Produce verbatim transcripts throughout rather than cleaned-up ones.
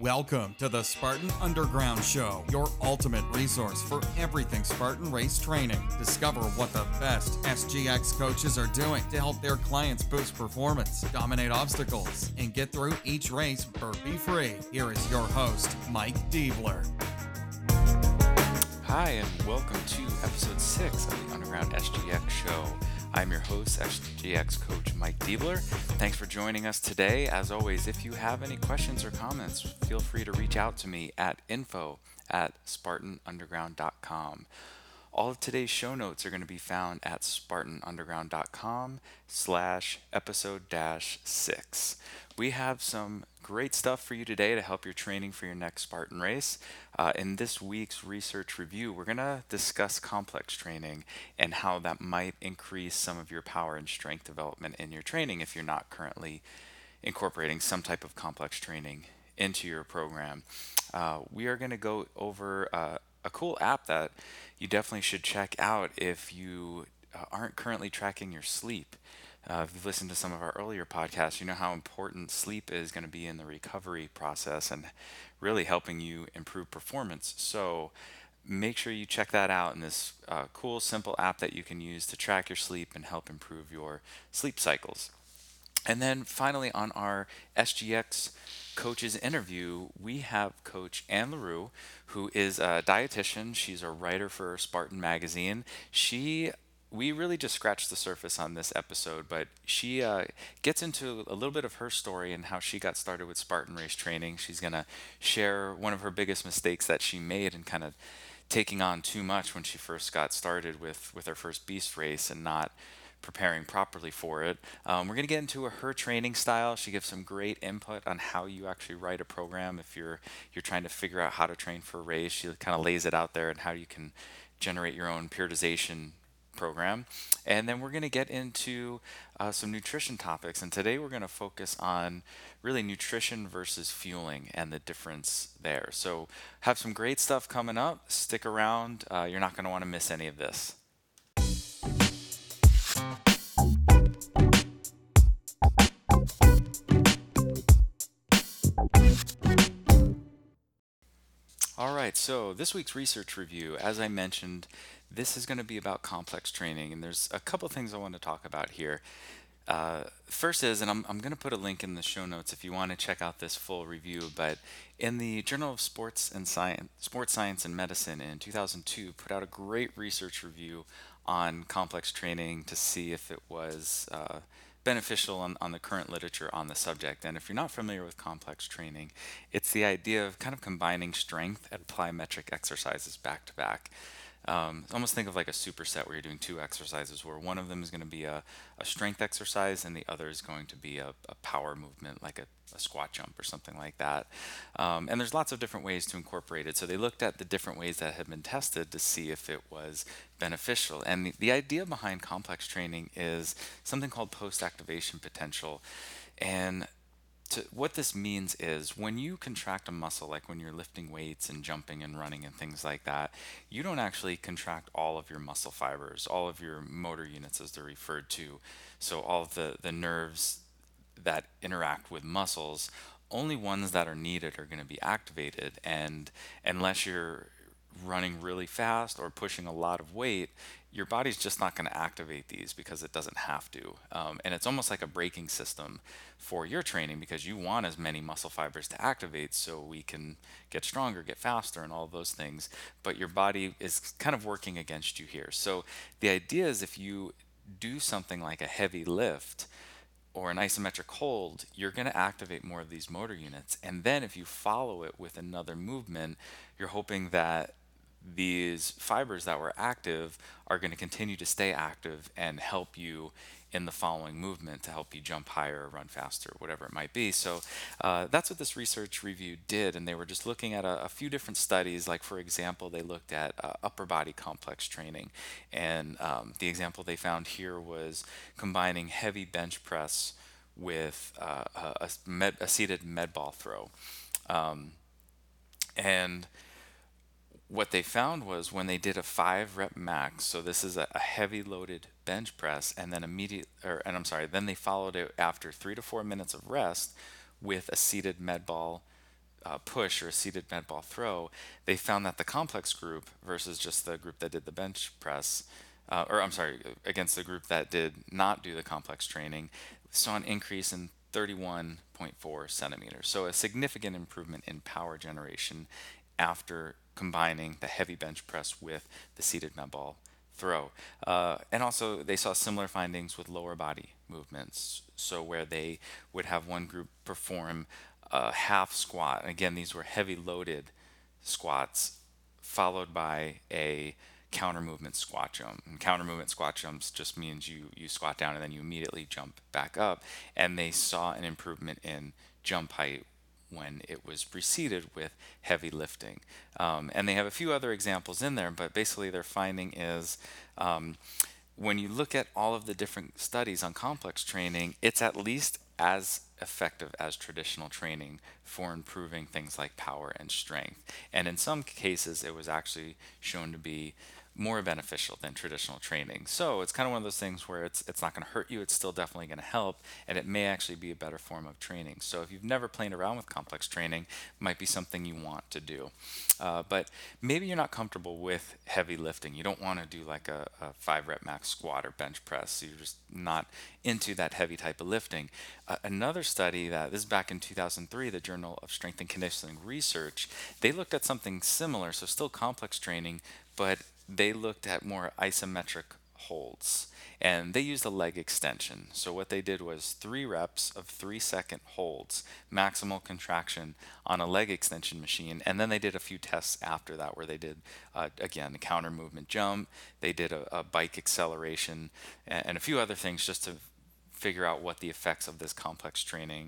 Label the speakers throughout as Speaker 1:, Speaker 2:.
Speaker 1: Welcome to the Spartan Underground Show, your ultimate resource for everything Spartan race training. Discover what the best S G X coaches are doing to help their clients boost performance, dominate obstacles, and get through each race burpee-free. Here is your host, Mike Diebler.
Speaker 2: Hi, and welcome to episode six of the Underground S G X Show. I'm your host, S G X coach Mike Diebler. Thanks for joining us today. As always, if you have any questions or comments, feel free to reach out to me at info at spartan underground dot com. All of today's show notes are going to be found at spartan underground dot com slash episode dash six. We have some great stuff for you today to help your training for your next Spartan race. Uh, in this week's research review, we're going to discuss complex training and how that might increase some of your power and strength development in your training if you're not currently incorporating some type of complex training into your program. Uh, we are going to go over uh, a cool app that you definitely should check out if you uh, aren't currently tracking your sleep. Uh, if you've listened to some of our earlier podcasts, you know how important sleep is going to be in the recovery process and really helping you improve performance. So make sure you check that out in this uh, cool, simple app that you can use to track your sleep and help improve your sleep cycles. And then finally, on our S G X coaches interview, we have Coach Anne LaRue, who is a dietitian. She's a writer for Spartan Magazine. She We really just scratched the surface on this episode, but she uh, gets into a little bit of her story and how she got started with Spartan race training. She's going to share one of her biggest mistakes that she made in kind of taking on too much when she first got started with, with her first beast race and not preparing properly for it. Um, we're going to get into her training style. She gives some great input on how you actually write a program if you're you're trying to figure out how to train for a race. She kind of lays it out there and how you can generate your own periodization program. And then we're going to get into uh, some nutrition topics. And today we're going to focus on really nutrition versus fueling and the difference there. So have some great stuff coming up. Stick around. Uh, you're not going to want to miss any of this. All right, so this week's research review, as I mentioned, this is going to be about complex training, and there's a couple things I want to talk about here. Uh, first is, and I'm, I'm going to put a link in the show notes if you want to check out this full review, but in the Journal of Sports and Science, Sports Science and Medicine in two thousand two, put out a great research review on complex training to see if it was uh, beneficial on, on the current literature on the subject. And if you're not familiar with complex training, it's the idea of kind of combining strength and plyometric exercises back to back. Um, almost think of like a superset where you're doing two exercises where one of them is going to be a, a strength exercise and the other is going to be a, a power movement like a, a squat jump or something like that. Um, and there's lots of different ways to incorporate it. So they looked at the different ways that had been tested to see if it was beneficial. And the, the idea behind complex training is something called post-activation potential. And To, what this means is when you contract a muscle, like when you're lifting weights and jumping and running and things like that, you don't actually contract all of your muscle fibers, all of your motor units as they're referred to. So all of the, the nerves that interact with muscles, only ones that are needed are going to be activated. And unless you're running really fast or pushing a lot of weight, your body's just not going to activate these because it doesn't have to. Um, and it's almost like a braking system for your training because you want as many muscle fibers to activate so we can get stronger, get faster, and all of those things. But your body is kind of working against you here. So the idea is if you do something like a heavy lift or an isometric hold, you're going to activate more of these motor units. And then if you follow it with another movement, you're hoping that these fibers that were active are going to continue to stay active and help you in the following movement to help you jump higher, run faster, whatever it might be. So uh, that's what this research review did, and they were just looking at a, a few different studies. Like, for example, they looked at uh, upper body complex training, and um, the example they found here was combining heavy bench press with uh, a, a, med, a seated med ball throw. Um, and what they found was when they did a five rep max, so this is a, a heavy loaded bench press, and then immediate, or and I'm sorry, then they followed it after three to four minutes of rest with a seated med ball uh, push or a seated med ball throw, they found that the complex group versus just the group that did the bench press, uh, or I'm sorry, against the group that did not do the complex training, saw an increase in thirty-one point four centimeters. So a significant improvement in power generation after combining the heavy bench press with the seated med ball throw. Uh, and also, they saw similar findings with lower body movements. So, where they would have one group perform a half squat, and again, these were heavy loaded squats, followed by a counter movement squat jump. And counter movement squat jumps just means you, you squat down and then you immediately jump back up. And they saw an improvement in jump height when it was preceded with heavy lifting. Um, and they have a few other examples in there, but basically their finding is um, when you look at all of the different studies on complex training, it's at least as effective as traditional training for improving things like power and strength. And in some cases, it was actually shown to be more beneficial than traditional training. So it's kind of one of those things where it's it's not going to hurt you, it's still definitely going to help, and it may actually be a better form of training. So if you've never played around with complex training, it might be something you want to do. Uh, but maybe you're not comfortable with heavy lifting. You don't want to do like a, a five rep max squat or bench press. So you're just not into that heavy type of lifting. Uh, another study that this is back in two thousand three, the Journal of Strength and Conditioning Research, they looked at something similar, so still complex training, but they looked at more isometric holds, and they used a leg extension. So what they did was three reps of three second holds, maximal contraction on a leg extension machine, and then they did a few tests after that where they did uh, again a counter movement jump, they did a, a bike acceleration, and, and a few other things just to figure out what the effects of this complex training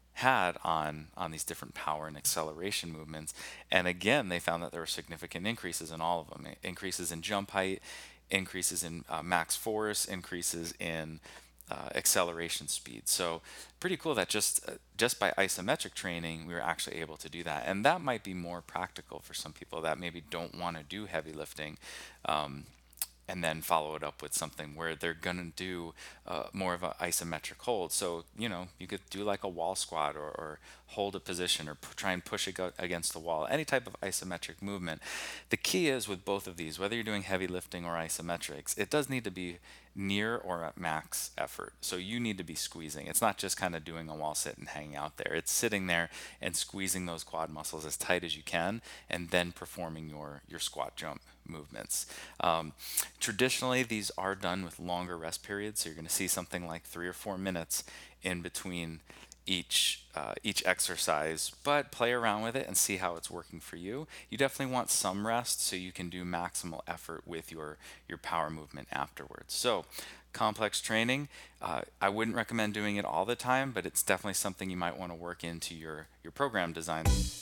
Speaker 2: had on on these different power and acceleration movements. And again, they found that there were significant increases in all of them: increases in jump height, increases in uh, max force, increases in uh, acceleration speed. So pretty cool that just uh, just by isometric training we were actually able to do that. And that might be more practical for some people that maybe don't want to do heavy lifting, um, and then follow it up with something where they're going to do uh, more of an isometric hold. So, you know, you could do like a wall squat, or, or hold a position, or p- try and push it go- against the wall, any type of isometric movement. The key is with both of these, whether you're doing heavy lifting or isometrics, it does need to be near or at max effort. So you need to be squeezing. It's not just kind of doing a wall sit and hanging out there. It's sitting there and squeezing those quad muscles as tight as you can, and then performing your, your squat jump movements. Um, traditionally, these are done with longer rest periods. So you're going to see something like three or four minutes in between each uh, each exercise, but play around with it and see how it's working for you. You definitely want some rest so you can do maximal effort with your your power movement afterwards. So complex training, uh, I wouldn't recommend doing it all the time, but it's definitely something you might want to work into your your program design.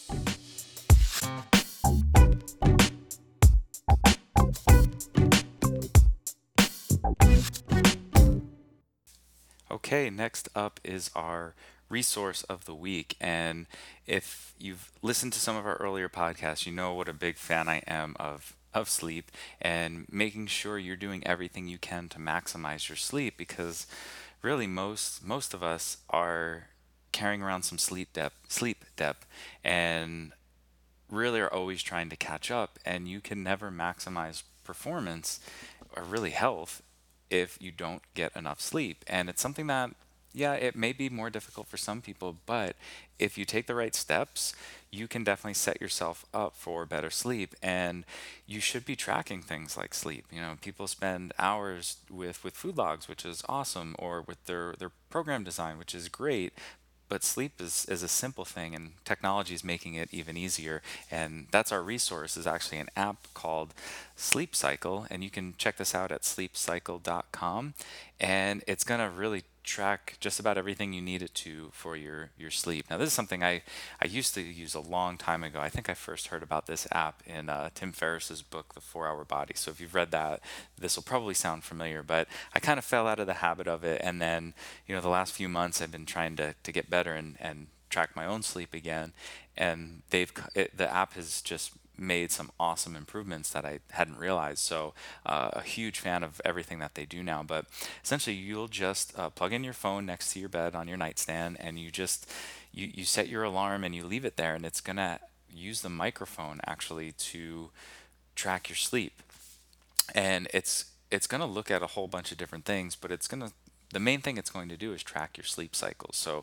Speaker 2: Okay, next up is our resource of the week. And if you've listened to some of our earlier podcasts, you know what a big fan I am of of sleep, and making sure you're doing everything you can to maximize your sleep, because really most most of us are carrying around some sleep debt sleep debt and really are always trying to catch up, and you can never maximize performance or really health if you don't get enough sleep. And it's something that, yeah, it may be more difficult for some people, but if you take the right steps, you can definitely set yourself up for better sleep. And you should be tracking things like sleep. You know, people spend hours with with food logs, which is awesome, or with their their program design, which is great. But sleep is, is a simple thing, and technology is making it even easier. And that's our resource, is actually an app called Sleep Cycle. And you can check this out at sleep cycle dot com. And it's going to really track just about everything you need it to for your, your sleep. Now, this is something I, I used to use a long time ago. I think I first heard about this app in uh, Tim Ferriss's book, The four hour Body. So if you've read that, this will probably sound familiar, but I kind of fell out of the habit of it. And then, you know, the last few months I've been trying to, to get better and, and track my own sleep again. And they've it, the app has just made some awesome improvements that I hadn't realized. So uh, a huge fan of everything that they do now. But essentially, you'll just uh, plug in your phone next to your bed on your nightstand, and you just you, you set your alarm and you leave it there, and it's going to use the microphone actually to track your sleep. And it's it's going to look at a whole bunch of different things, but it's going to the main thing it's going to do is track your sleep cycles. So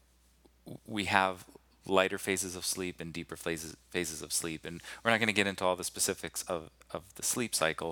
Speaker 2: we have lighter phases of sleep and deeper phases phases of sleep, and we're not going to get into all the specifics of of the sleep cycle,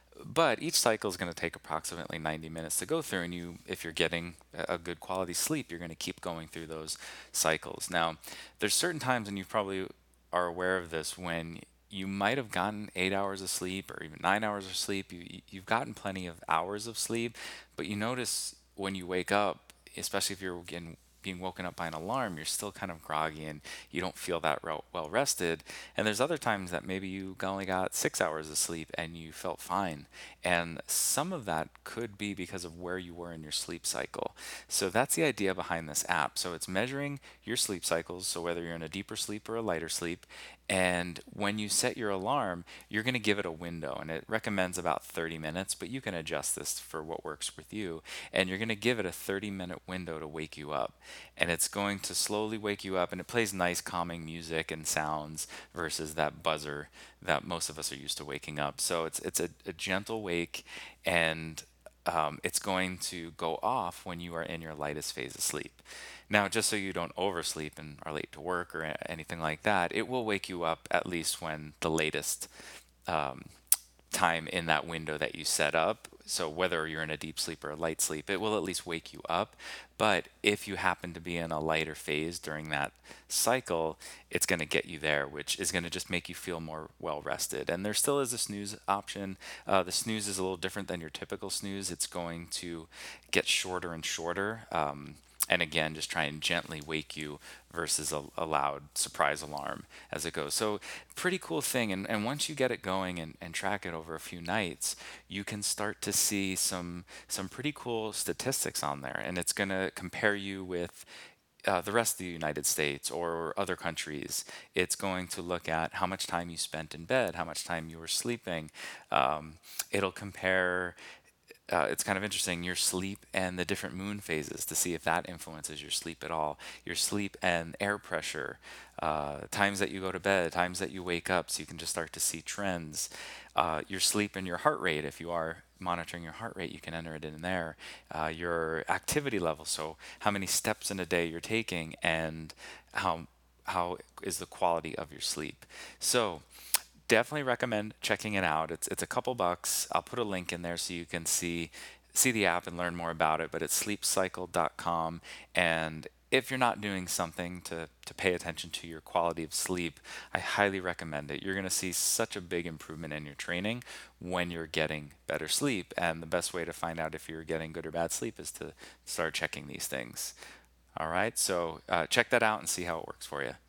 Speaker 2: but each cycle is going to take approximately ninety minutes to go through, and you if you're getting a good quality sleep, you're going to keep going through those cycles. Now, there's certain times, and you probably are aware of this, when you might have gotten eight hours of sleep or even nine hours of sleep. You, you've gotten plenty of hours of sleep, but you notice when you wake up, especially if you're getting being woken up by an alarm, you're still kind of groggy and you don't feel that well rested. And there's other times that maybe you only got six hours of sleep and you felt fine. And some of that could be because of where you were in your sleep cycle. So that's the idea behind this app. So it's measuring your sleep cycles, so whether you're in a deeper sleep or a lighter sleep. And when you set your alarm, you're going to give it a window, and it recommends about thirty minutes, but you can adjust this for what works with you. And you're going to give it a thirty minute window to wake you up. And it's going to slowly wake you up, and it plays nice calming music and sounds versus that buzzer that most of us are used to waking up. So it's it's a, a gentle wake, and um, it's going to go off when you are in your lightest phase of sleep. Now, just so you don't oversleep and are late to work or a- anything like that, it will wake you up at least when the latest um, time in that window that you set up. So whether you're in a deep sleep or a light sleep, it will at least wake you up. But if you happen to be in a lighter phase during that cycle, it's going to get you there, which is going to just make you feel more well rested. And there still is a snooze option. Uh, the snooze is a little different than your typical snooze. It's going to get shorter and shorter. Um, and again, just try and gently wake you versus a, a loud surprise alarm as it goes. So pretty cool thing. And, and once you get it going and, and track it over a few nights, you can start to see some some pretty cool statistics on there. And it's going to compare you with uh, the rest of the United States or other countries. It's going to look at how much time you spent in bed, how much time you were sleeping. Um, it'll compare uh, it's kind of interesting, your sleep and the different moon phases to see if that influences your sleep at all. Your sleep and air pressure, uh, times that you go to bed, times that you wake up, so you can just start to see trends. Uh, your sleep and your heart rate, if you are monitoring your heart rate, you can enter it in there. Uh, your activity level, so how many steps in a day you're taking, and how how is the quality of your sleep. So definitely recommend checking it out. It's it's a couple bucks. I'll put a link in there so you can see see the app and learn more about it. But it's sleep cycle dot com, and if you're not doing something to to pay attention to your quality of sleep, I highly recommend it. You're going to see such a big improvement in your training when you're getting better sleep. And the best way to find out if you're getting good or bad sleep is to start checking these things. All right, so uh, check that out and see how it works for you.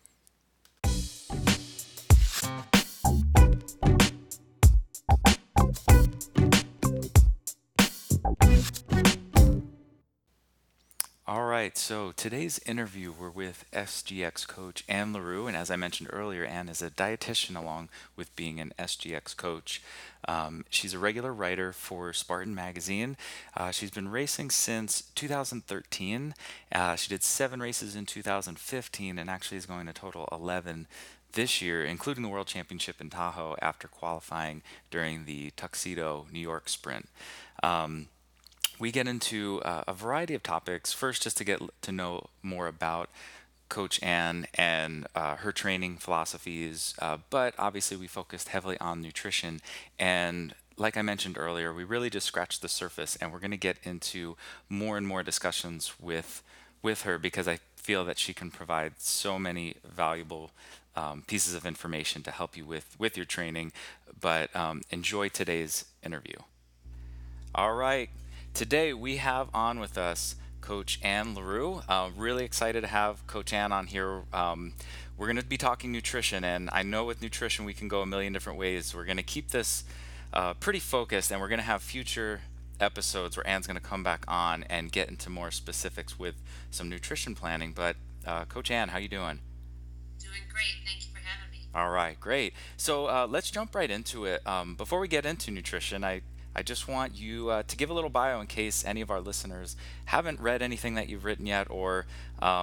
Speaker 2: All right, so today's interview, we're with S G X coach Anne LaRue, and as I mentioned earlier, Anne is a dietitian along with being an S G X coach. Um, she's a regular writer for Spartan Magazine. Uh, she's been racing since two thousand thirteen. Uh, she did seven races in two thousand fifteen, and actually is going to total eleven this year, including the World Championship in Tahoe after qualifying during the Tuxedo New York Sprint. Um, we get into uh, a variety of topics. First, just to get to know more about Coach Anne and uh, her training philosophies, uh, but obviously we focused heavily on nutrition. And like I mentioned earlier, we really just scratched the surface, and we're going to get into more and more discussions with with her because I feel that she can provide so many valuable um, pieces of information to help you with with your training. But um, enjoy today's interview. All right. Today we have on with us Coach Anne LaRue. Uh, really excited to have Coach Anne on here. Um, we're going to be talking nutrition, and I know with nutrition we can go a million different ways. We're going to keep this uh, pretty focused, and we're going to have future episodes where Anne's going to come back on and get into more specifics with some nutrition planning. But uh, Coach Anne, how you doing?
Speaker 3: Doing great. Thank you for having me.
Speaker 2: All right, great. So uh, let's jump right into it. Um, before we get into nutrition, I I just want you uh, to give a little bio in case any of our listeners haven't read anything that you've written yet or um,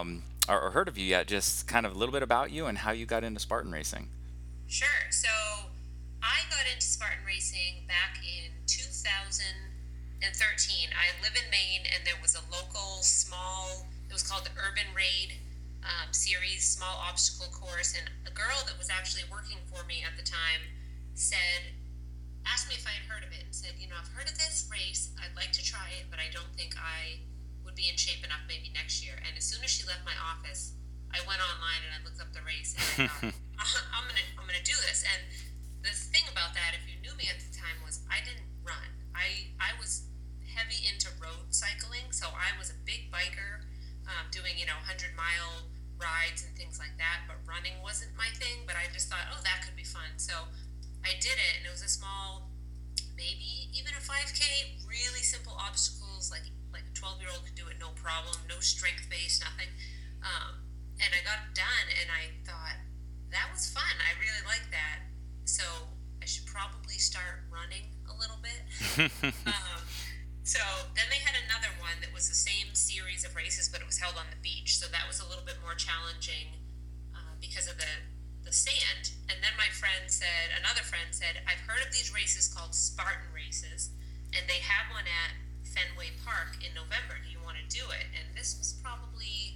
Speaker 2: or, or heard of you yet, just kind of a little bit about you and how you got into Spartan racing.
Speaker 3: Sure. So I got into Spartan racing back in two thousand thirteen. I live in Maine, and there was a local small, it was called the Urban Raid um, series, small obstacle course. And a girl that was actually working for me at the time said, asked me if I had heard of it, and said, you know, I've heard of this race. I'd like to try it, but I don't think I would be in shape enough maybe next year. And as soon as she left my office, I went online and I looked up the race, and I thought, I'm gonna I'm gonna do this. And the thing about that, if you knew me at the time, was I didn't run. I I was heavy into road cycling, so I was a big biker, um, doing you know hundred mile rides and things like that. But running wasn't my thing. But I just thought, oh, that could be fun. So I did it, and it was a small, maybe even a five K, really simple obstacles, like like a twelve year old could do it no problem, no strength base, nothing. Um, and I got it done, and I thought, that was fun. I really like that. So I should probably start running a little bit. um, so then they had another one that was the same series of races, but it was held on the beach. So that was a little bit more challenging uh, because of the, the sand. And then my friend said, another friend said, I've heard of these races called Spartan races, and they have one at Fenway Park in November. Do you want to do it? And this was probably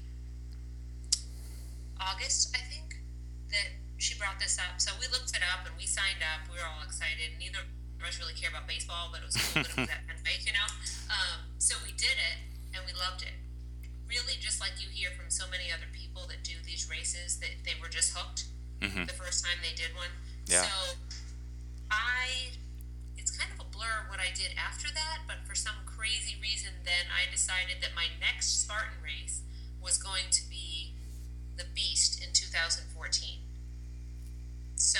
Speaker 3: August, I think, that she brought this up. So we looked it up and we signed up. We were all excited. Neither of us really care about baseball, but it was cool that it was at Fenway, you know? Um, so we did it and we loved it. Really, just like you hear from so many other people that do these races, that they were just hooked
Speaker 2: Mm-hmm.
Speaker 3: the first time they did one.
Speaker 2: Yeah.
Speaker 3: So I, it's kind of a blur what I did after that, but for some crazy reason, then I decided that my next Spartan race was going to be the Beast in two thousand fourteen. So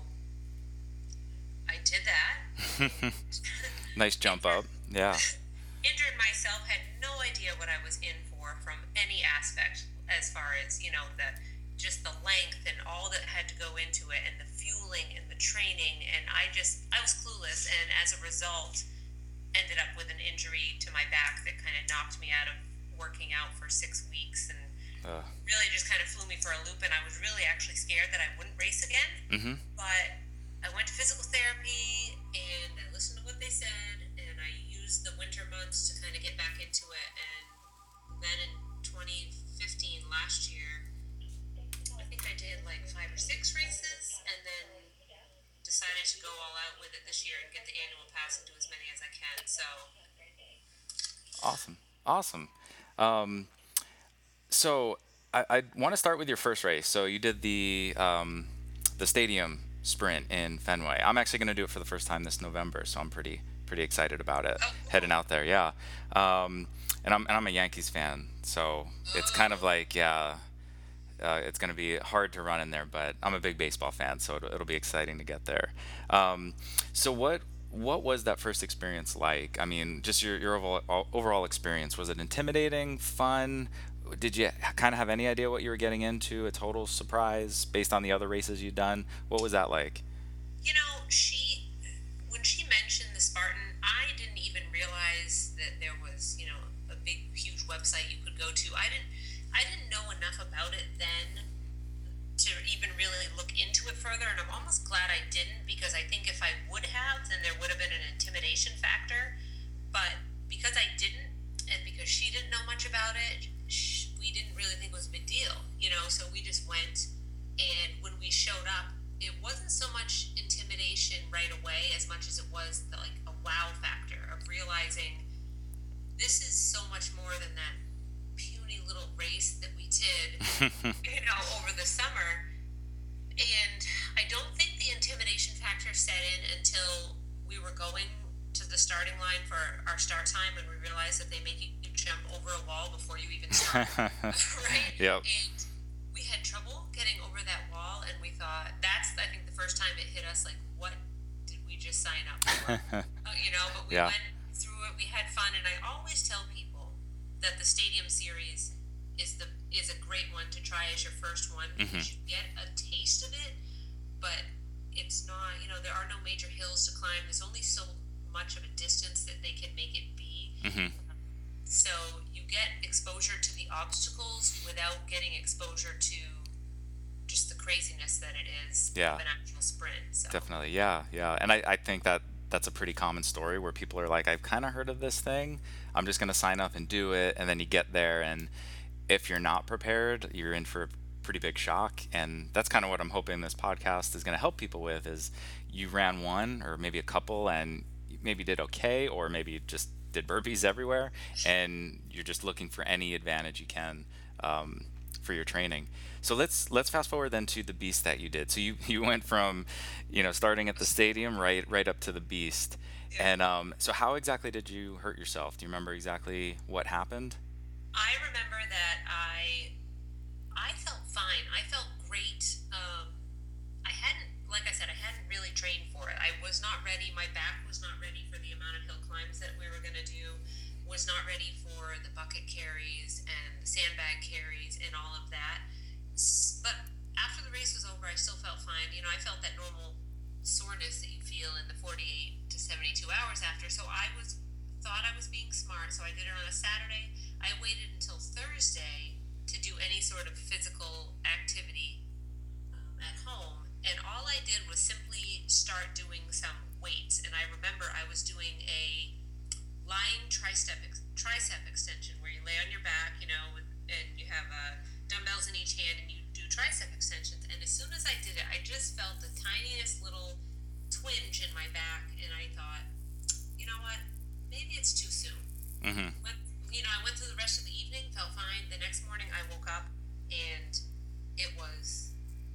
Speaker 3: I did that.
Speaker 2: Nice jump up. Yeah.
Speaker 3: Injured myself, had no idea what I was in for from any aspect, as far as, you know, the just the length and all that had to go into it, and the fueling and the training, and I just I was clueless, and as a result ended up with an injury to my back that kind of knocked me out of working out for six weeks and
Speaker 2: Uh,
Speaker 3: really just kind of flew me for a loop. And I was really actually scared that I wouldn't race again.
Speaker 2: mm-hmm.
Speaker 3: But I went to physical therapy and I listened to what they said, and I used the winter months to kind of get back into it. And then in twenty fifteen, last year, I think I did like five or six races, and then decided to go all out with it this year and get the annual pass and do as many as I can. So
Speaker 2: Awesome. Awesome. Um, so I, I want to start with your first race. So you did the um, the stadium sprint in Fenway. I'm actually going to do it for the first time this November, so I'm pretty pretty excited about it.
Speaker 3: Oh, cool.
Speaker 2: Heading out there, yeah. Um, and I'm and I'm a Yankees fan, so it's kind of like yeah, uh, it's going to be hard to run in there. But I'm a big baseball fan, so it'll, it'll be exciting to get there. Um, so what what was that first experience like? I mean, just your your overall overall experience. Was it intimidating, fun? Did you kind of have any idea what you were getting into? A total surprise based on the other races you'd done? What was that like?
Speaker 3: You know, she, when she mentioned the Spartan, I didn't even realize that there was, you know, a big, huge website you could go to. I didn't, I didn't know enough about it then to even really look into it further, and I'm almost glad I didn't, because I think if I would have, then there would have been an intimidation factor. But because I didn't, and because she didn't know much about it, sh- we didn't really think it was a big deal, you know, so we just went, and when we showed up, it wasn't so much intimidation right away as much as it was the, like a wow factor of realizing this is so much more than that puny little race that we did, you know, over the summer. And I don't think the intimidation factor set in until we were going to the starting line for our start time, and we realized that they make you jump over a wall before you even start, right?
Speaker 2: Yep.
Speaker 3: And we had trouble getting over that wall, and we thought, that's, I think, the first time it hit us, like, what did we just sign up for? uh, you know, but we
Speaker 2: Yeah.
Speaker 3: went through it, we had fun, and I always tell people that the Stadium Series is the is a great one to try as your first one, because you get a taste of it, but it's not, you know, there are no major hills to climb. There's only so much of a distance that they can make it be.
Speaker 2: Mm-hmm.
Speaker 3: so you get exposure to the obstacles without getting exposure to just the craziness that it is
Speaker 2: Yeah,
Speaker 3: of an actual sprint. So
Speaker 2: definitely. Yeah, yeah. And I, I think that that's a pretty common story where people are like, I've kind of heard of this thing. I'm just going to sign up and do it. And then you get there, and if you're not prepared, you're in for a pretty big shock. And that's kind of what I'm hoping this podcast is going to help people with is you ran one or maybe a couple and you maybe did okay, or maybe you just did burpees everywhere, and you're just looking for any advantage you can um, for your training. So let's let's fast forward then to the beast that you did. So you you went from, you know, starting at the stadium right right up to the beast.
Speaker 3: yeah.
Speaker 2: And um, so how exactly did you hurt yourself? Do you remember exactly what happened?
Speaker 3: I remember that I I felt fine. I felt great. Um, I hadn't, like I said, I hadn't really trained for it. I was not ready. My back was not ready for the amount of hill climbs that we were going to do. Was not ready for the bucket carries and the sandbag carries and all of that. S- But after the race was over, I still felt fine. You know, I felt that normal soreness that you feel in the forty-eight to seventy-two hours after. So I was thought I was being smart. So I did it on a Saturday. I waited until Thursday to do any sort of physical activity um, at home. And all I did was simply start doing some weights. And I remember I was doing a lying tricep ex- tricep extension where you lay on your back, you know, with, and you have uh, dumbbells in each hand and you do tricep extensions. And as soon as I did it, I just felt the tiniest little twinge in my back, and I thought, you know what, maybe it's too soon.
Speaker 2: Mm-hmm.
Speaker 3: Went, you know, I went through the rest of the evening, felt fine. The next morning, I woke up, and it was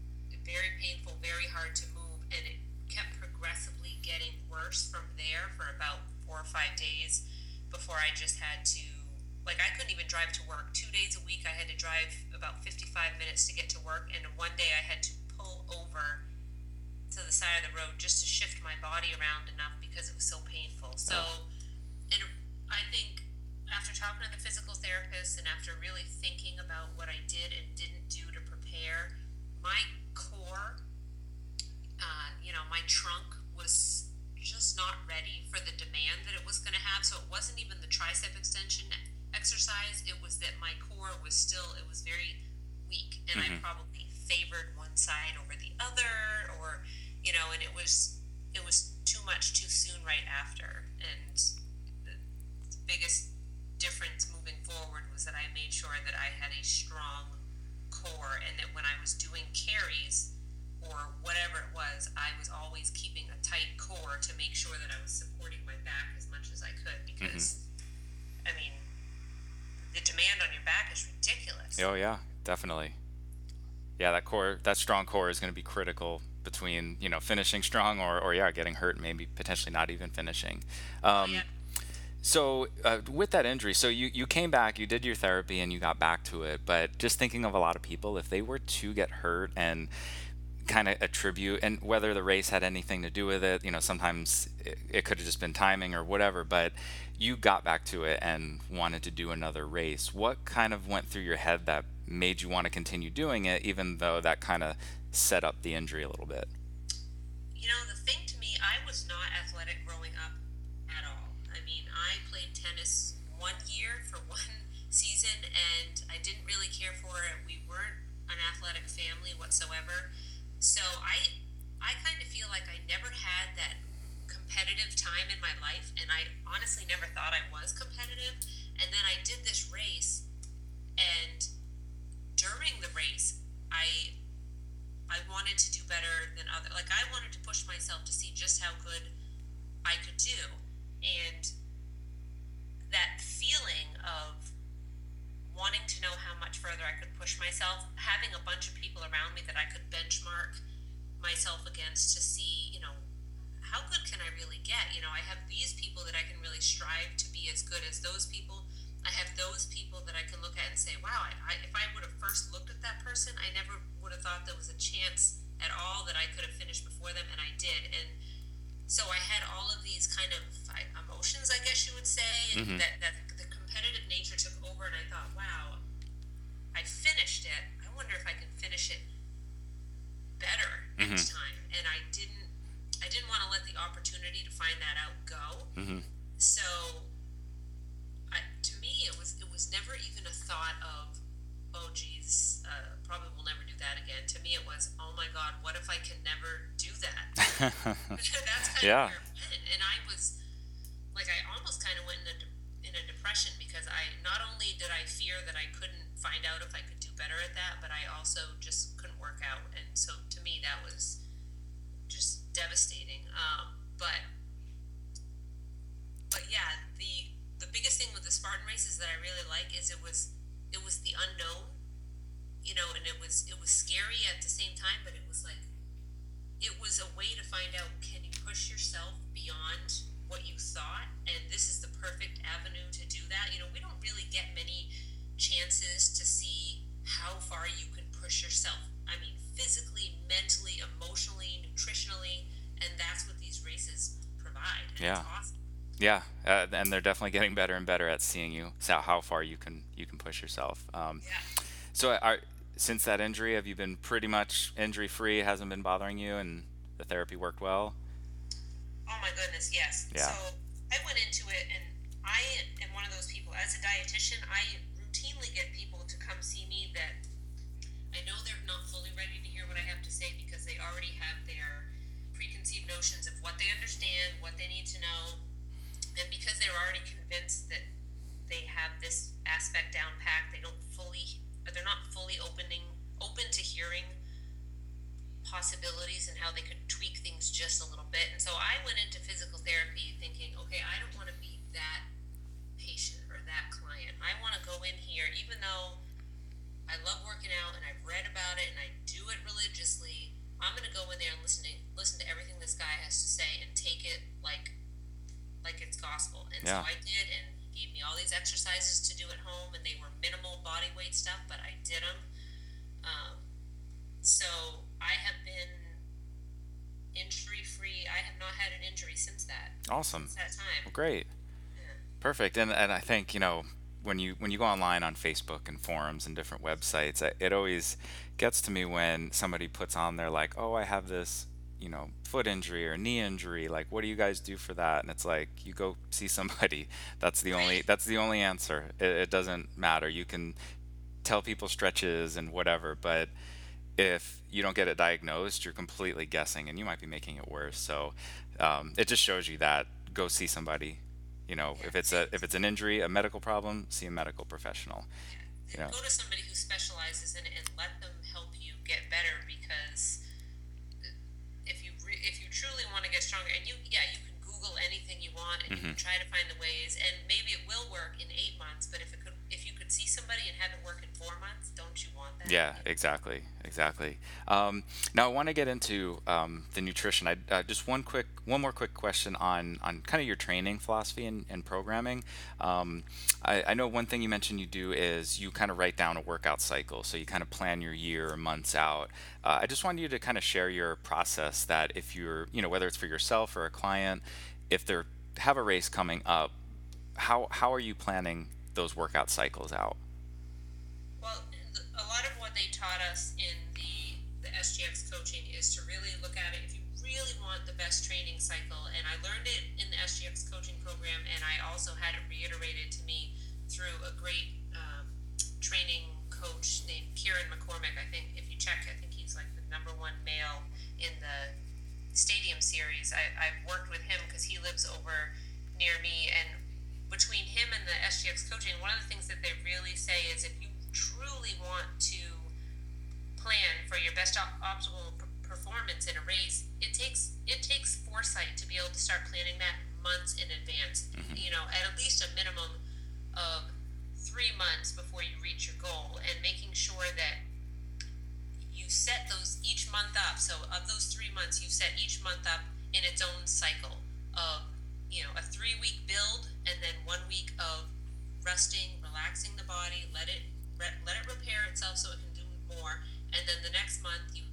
Speaker 3: very painful, very hard to move, and it kept progressively getting worse from there for about four or five days before I just had to, like, I couldn't even drive to work. Two days a week, I had to drive about fifty-five minutes to get to work, and one day I had to pull over to the side of the road just to shift my body around enough because it was so painful. So, and I think after talking to the physical therapist and after really thinking about what I did and didn't do to prepare, my core, uh, you know, my trunk was just not ready for the demand that it was going to have. So it wasn't even the tricep extension exercise. It was that my core was still, it was very weak. And
Speaker 2: Mm-hmm.
Speaker 3: I probably favored one side over the other, or, you know, and it was, it was too much too soon right after. And the biggest difference moving forward was that I made sure that I had a strong core, and that when I was doing carries or whatever it was, I was always keeping a tight core to make sure that I was supporting my back as much as I could, because I mean, the demand on your back is ridiculous.
Speaker 2: Oh yeah, definitely. Yeah, that core, that strong core is going to be critical between, you know, finishing strong or, or yeah, getting hurt, maybe potentially not even finishing.
Speaker 3: Oh
Speaker 2: Um,
Speaker 3: yeah.
Speaker 2: so uh, with that injury, so you, you came back, you did your therapy and you got back to it, but just thinking of a lot of people, if they were to get hurt and kind of attribute, and whether the race had anything to do with it, you know, sometimes it, it could have just been timing or whatever, but you got back to it and wanted to do another race. What kind of went through your head that made you want to continue doing it, even though that kind of set up the injury a little bit?
Speaker 3: You know, the thing to me, I was not athletic growing up at all. I mean, I played tennis one year for one season, and I didn't really care for it. We weren't an athletic family whatsoever. So I I kind of feel like I never had that competitive time in my life, and I honestly never thought I was competitive. And then I did this race, and during the race, I I wanted to do better than other. Like, I wanted to push myself to see just how good I could do, and that feeling of wanting to know how much further I could push myself, having a bunch of people around me that I could benchmark myself against to see, you know, how good can I really get? You know, I have these people that I can really strive to be as good as those people. I have those people that I can look at and say, wow, I, I, if I would have first looked at that person, I never would have thought there was a chance at all that I could have finished before them, and I did. And so I had all of these kind of emotions, I guess you would say, and
Speaker 2: Mm-hmm.
Speaker 3: that, that the competitive nature took over, and I thought, wow, I finished it. I wonder if I can finish it better
Speaker 2: Mm-hmm.
Speaker 3: next time. And I didn't I didn't want to let the opportunity to find that out go.
Speaker 2: Mm-hmm.
Speaker 3: So I, to me, it never even a thought of, oh geez, uh, probably will never do that again. To me, it was, oh my God, what if I can never do that? That's kind of
Speaker 2: Yeah.
Speaker 3: where it went. And I was like, I almost kind of went in a, de- in a depression because I, not only did I fear that I couldn't find out if I could do better at that, but I also just couldn't work out. And so to me, that was just devastating. Um, but, but yeah, the, the biggest thing with the Spartan races that I really like is it was, it was the unknown, you know, and it was, it was scary at the same time, but it was like, it was a way to find out, can you push yourself beyond what you thought? And this is the perfect avenue to do that. You know, we don't really get many chances to see how far you can push yourself. I mean, physically, mentally, emotionally, nutritionally, and that's what these races provide. And
Speaker 2: Yeah.
Speaker 3: it's awesome.
Speaker 2: Yeah, uh, and they're definitely getting better and better at seeing you, so how far you can you can push yourself. Um,
Speaker 3: Yeah.
Speaker 2: so, are, since that injury, have you been pretty much injury free? Hasn't been bothering you, and the therapy worked well?
Speaker 3: Oh my goodness, yes. So
Speaker 2: Yeah.
Speaker 3: I went into it, and I am one of those people. As a dietitian, I routinely get people to come see me that I know they're not fully ready to hear what I have to say because they already have their preconceived notions of what they understand, what they need to know, and because they're already convinced that they have this aspect down packed, they don't fully, they're not fully opening, open to hearing possibilities and how they could tweak things just a little bit. And so I went into physical therapy thinking, okay, I don't want to be that patient or that client. I want to go in here, even though I love working out and I've read about it and I do it religiously. I'm going to go in there and listen to listen to everything this guy has to say and take it like like it's gospel. And so
Speaker 2: Yeah.
Speaker 3: I did, and he gave me all these exercises to do at home, and they were minimal body weight stuff, but I did them. Um, so I have been injury free. I have not had an injury since that
Speaker 2: Awesome.
Speaker 3: since that
Speaker 2: Well,
Speaker 3: time.
Speaker 2: great.
Speaker 3: Yeah.
Speaker 2: Perfect. And and I think, you know, when you when you go online on Facebook and forums and different websites, it, it always gets to me when somebody puts on there like, "Oh, I have this, you know, foot injury or knee injury. Like, what do you guys do for that?" And it's like, you go see somebody. That's the only
Speaker 3: Right.
Speaker 2: that's the only answer. It, it doesn't matter. You can tell people stretches and whatever, but if you don't get it diagnosed, you're completely guessing, and you might be making it worse. So um, it just shows you that go see somebody. You know,
Speaker 3: Yeah.
Speaker 2: if it's a if it's an injury, a medical problem, see a medical professional.
Speaker 3: Yeah.
Speaker 2: You
Speaker 3: And
Speaker 2: know,
Speaker 3: go to somebody who specializes in it and let them help you get better, because if you re- if you truly want to get stronger, and you yeah you can Google anything you want and you
Speaker 2: hmm
Speaker 3: can try to find the ways, and maybe it will work in eight months, but if it could if you could see somebody and have it work in four months, don't you want that?
Speaker 2: Yeah, exactly, exactly. Um, now I want to get into um, the nutrition. I uh, just one quick, one more quick question on on kind of your training philosophy and, and programming. Um, I, I know one thing you mentioned you do is you kind of write down a workout cycle, so you kind of plan your year or months out. Uh, I just wanted you to kind of share your process that if you're, you know, whether it's for yourself or a client, if they're have a race coming up, how how are you planning those workout cycles out?
Speaker 3: Well, th- a lot of what they taught us in the the S G X coaching is to really look at it if you really want the best training cycle. And I learned it in the S G X coaching program, and I also had it reiterated to me through a great um, training coach named Kieran McCormick. I think if you check, I think he's like the number one male in the Stadium series. I, I've worked with him because he lives over near me, and between him and the S G X coaching, one of the things that they really say is if you truly want to plan for your best op- optimal p- performance in a race, it takes it takes foresight to be able to start planning that months in advance. You know, at least a minimum of three months before you reach your goal, and making sure that you set those each month up. So of those three months, you set each month up in its own cycle of, you know, a three week build, and then one week of resting, relaxing the body, let it re- let it repair itself so it can do more, and then the next month you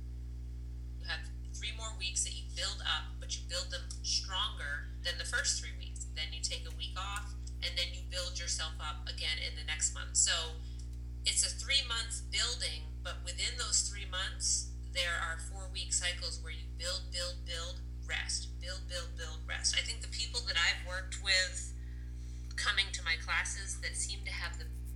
Speaker 3: you have three more weeks that you build up, but you build them stronger than the first three weeks. Then you take a week off, and then you build yourself up again in the next month. So it's a three month building, but within those three months, there are four week cycles where you build, build, build, rest, build, build, build, rest. I think the people that I've worked with coming to my classes that seem to have the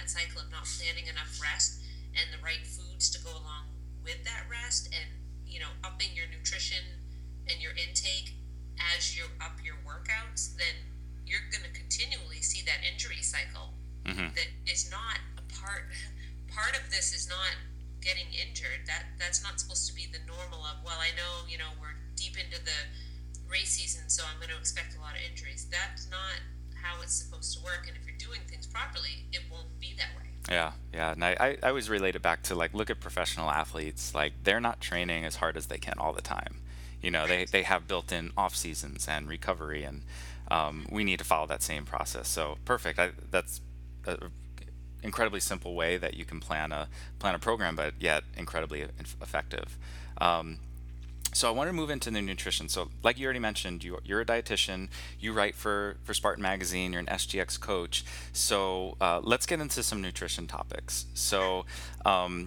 Speaker 3: that cycle of not planning enough rest and the right foods to go along with that rest, and you know, upping your nutrition and your intake as you up your workouts, then you're going to continually see that injury cycle. Mm-hmm. That is not a part part of this is not getting injured. That that's not supposed to be the normal of, well, I know, you know, we're deep into the race season, so I'm going to expect a lot of injuries. That's not how it's supposed to work, and if you're doing things properly, it won't be that way.
Speaker 2: Yeah, yeah, and I, I, I always relate it back to, like, look at professional athletes. Like, they're not training as hard as they can all the time. You know, they, they have built-in off seasons and recovery, and um, we need to follow that same process. So perfect. I, that's an incredibly simple way that you can plan a plan a program, but yet incredibly effective. Um, So I want to move into the nutrition. So like you already mentioned, you, you're a dietitian, you write for, for Spartan Magazine, you're an S G X coach. So uh, let's get into some nutrition topics. So um,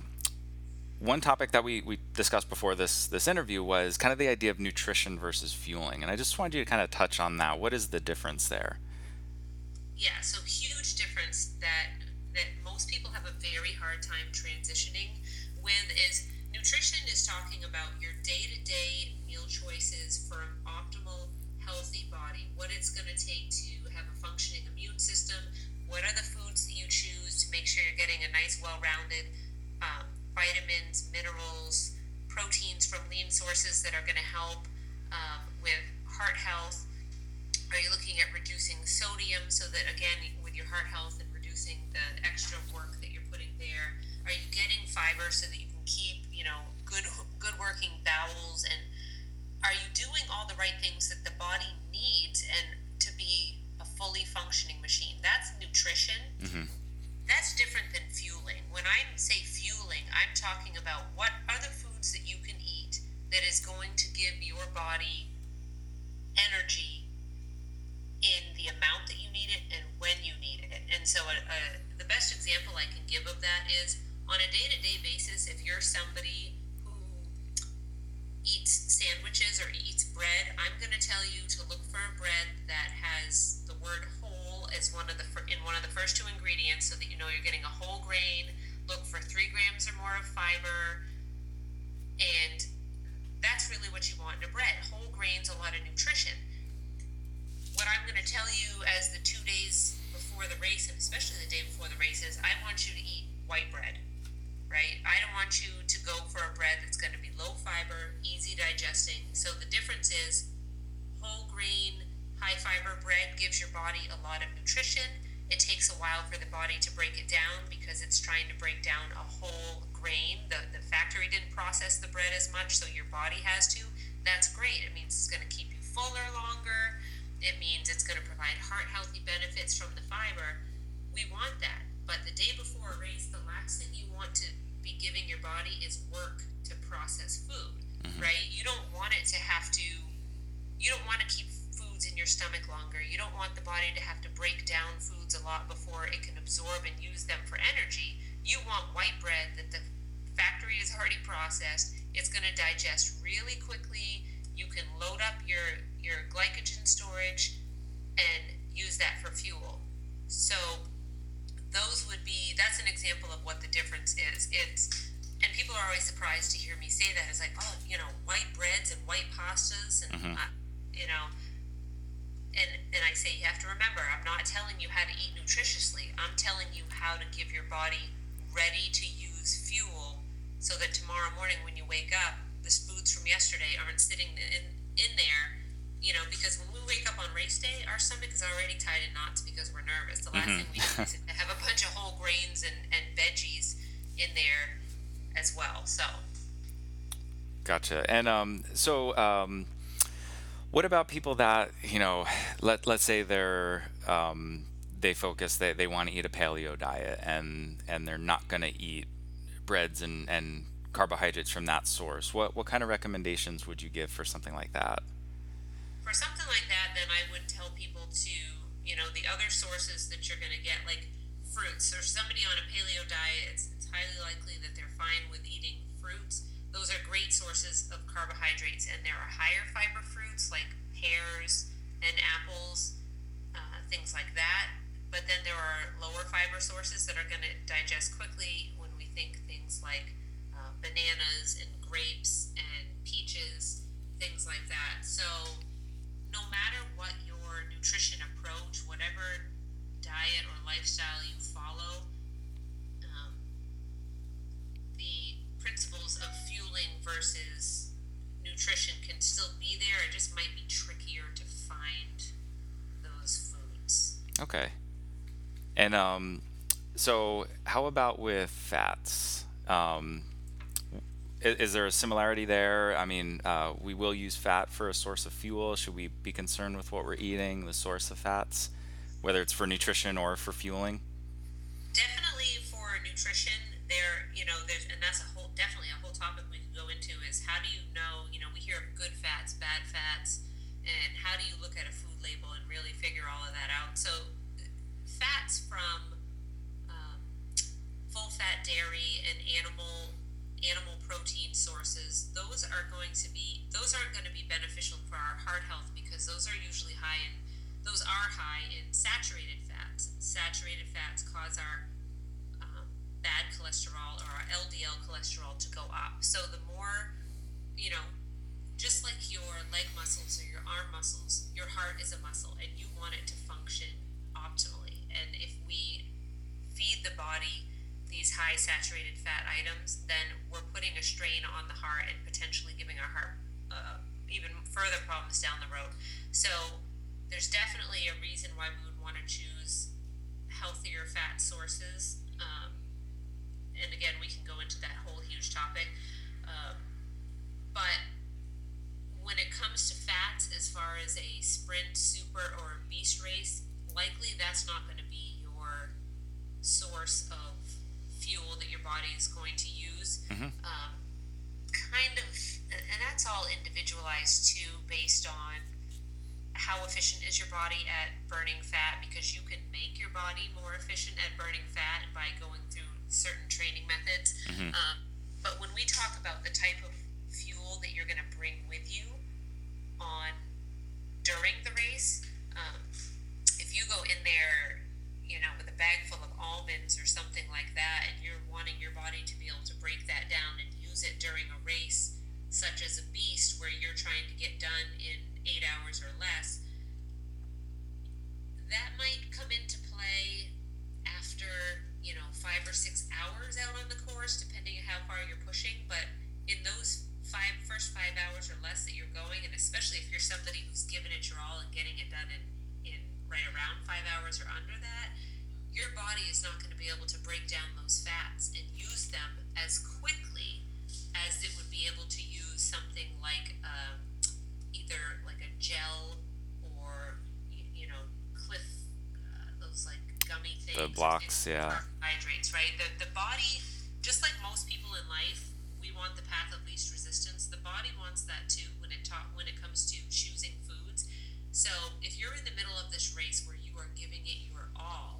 Speaker 2: one topic that we, we discussed before this, this interview was kind of the idea of nutrition versus fueling. And I just wanted you to kind of touch on that. What is the difference there?
Speaker 3: Yeah, so huge difference that, that most people have a very hard time transitioning with is nutrition is talking about your day-to-day meal choices for an optimal, healthy body, what it's going to take to have a functioning immune system, what are the foods that you choose to make sure you're getting a nice, well-rounded um, vitamins, minerals, proteins from lean sources that are going to help um, with heart health. Are you looking at reducing sodium so that, again, with your heart health and reducing the extra work that you're putting there? Are you getting fiber so that you can keep, you know, good good working bowels, and are you doing all the right things that the body needs and to be a fully functioning machine? That's nutrition. Mm-hmm. That's different than fueling. When I say fueling, I'm talking about what are the foods that you can eat that is going to give your body energy in the amount that you need it and when you need it. And so a, a, the best example I can give of that is on a day-to-day basis, if you're somebody who eats sandwiches or eats bread, I'm going to tell you to look for a bread that has the word whole as one of the in one of the first two ingredients, so that you know you're getting a whole grain. Look for three grams or more of fiber, and that's really what you want in a bread. Whole grains, a lot of nutrition. What I'm going to tell you as the two days before the race, and especially the day before the race, is I want you to eat white bread. Right? I don't want you to go for a bread that's going to be low fiber, easy digesting. So the difference is whole grain, high fiber bread gives your body a lot of nutrition. It takes a while for the body to break it down because it's trying to break down a whole grain. The, the factory didn't process the bread as much, so your body has to. That's great. It means it's going to keep you fuller longer. It means it's going to provide heart healthy benefits from the fiber. We want that. But the day before a race, the last thing you want to be giving your body is work to process food, mm-hmm. right? You don't want it to have to, you don't want to keep foods in your stomach longer. You don't want the body to have to break down foods a lot before it can absorb and use them for energy. You want white bread that the factory has already processed. It's going to digest really quickly. You can load up your, your glycogen storage and use that for fuel. So those would be, that's an example of what the difference is. It's, and people are always surprised to hear me say that. It's like, oh, you know, white breads and white pastas and, mm-hmm. uh, you know, and, and I say, you have to remember, I'm not telling you how to eat nutritiously. I'm telling you how to give your body ready to use fuel so that tomorrow morning when you wake up, the foods from yesterday aren't sitting in, in there. You know, because when we wake up on race day, our stomach is already tied in knots because we're nervous. The last mm-hmm. thing we do is to have a bunch of whole grains and, and veggies in there as well. So,
Speaker 2: gotcha. And um, so, um, what about people that, you know, let let's say they're um, they focus they they want to eat a paleo diet and and they're not going to eat breads and and carbohydrates from that source. What what kind of recommendations would you give for something like that?
Speaker 3: For something like that, then I would tell people to, you know, the other sources that you're going to get, like fruits. So somebody on a paleo diet, it's, it's highly likely that they're fine with eating fruits. Those are great sources of carbohydrates, and there are higher fiber fruits like pears and apples, uh, things like that. But then there are lower fiber sources that are going to
Speaker 2: Okay. And um, so how about with fats? Um, i- is there a similarity there? I mean, uh, we will use fat for a source of fuel. Should we be concerned with what we're eating, the source of fats, whether it's for nutrition or for fueling?
Speaker 3: Definitely for nutrition, there, you know, there's, and that's a whole, definitely a whole topic we could go into is how do you know, you know, we hear of good fats, bad fats, and how do you look at a food label and really figure all of that out? So, fats from um, full fat dairy and animal animal protein sources, those are going to be those aren't going to be beneficial for our heart health because those are usually high in those are high in saturated fats. Saturated fats cause our um, bad cholesterol or our L D L cholesterol to go up. So the more, you know, just like your leg muscles or your arm muscles, your heart is a muscle and you want it to function optimally. And if we feed the body these high saturated fat items, then we're putting a strain on the heart and potentially giving our heart uh, even further problems down the road. So there's definitely a reason why we would want to choose healthier fat sources. Um, and again, we can go into that whole huge topic. Um, but when it comes to fats, as far as a sprint, super, or a beast race, likely that's not going to be your source of fuel that your body is going to use.
Speaker 2: Hmm.
Speaker 3: Um, kind of, and that's all individualized too, based on how efficient is your body at burning fat, because you can make your body more efficient at burning fat by going through certain training methods.
Speaker 2: Hmm.
Speaker 3: Um, but when we talk about the type of fuel that you're going to bring with you on during the race, um, if you go in there, you know, with a bag full of almonds or something like that, and you're wanting your body to be able to break that down and use it during a race, such as a beast, where you're trying to get done in eight hours or less, that might come into play after, you know, five or six hours out on the course, depending on how far you're pushing. But in those five first five hours or less that you're going, and especially if you're somebody who's given it your all and getting it done in, in right around five hours or under that, your body is not going to be able to break down those fats and use them as quickly as it would be able to use something like um, either like a gel or you, you know cliff uh, those like gummy
Speaker 2: The
Speaker 3: things and
Speaker 2: blocks, yeah.
Speaker 3: carbohydrates, right? The the body, just like most people in life, we want the path of least resistance. The body wants that too when it ta- when it comes to choosing foods. So if you're in the middle of this race where you are giving it your all,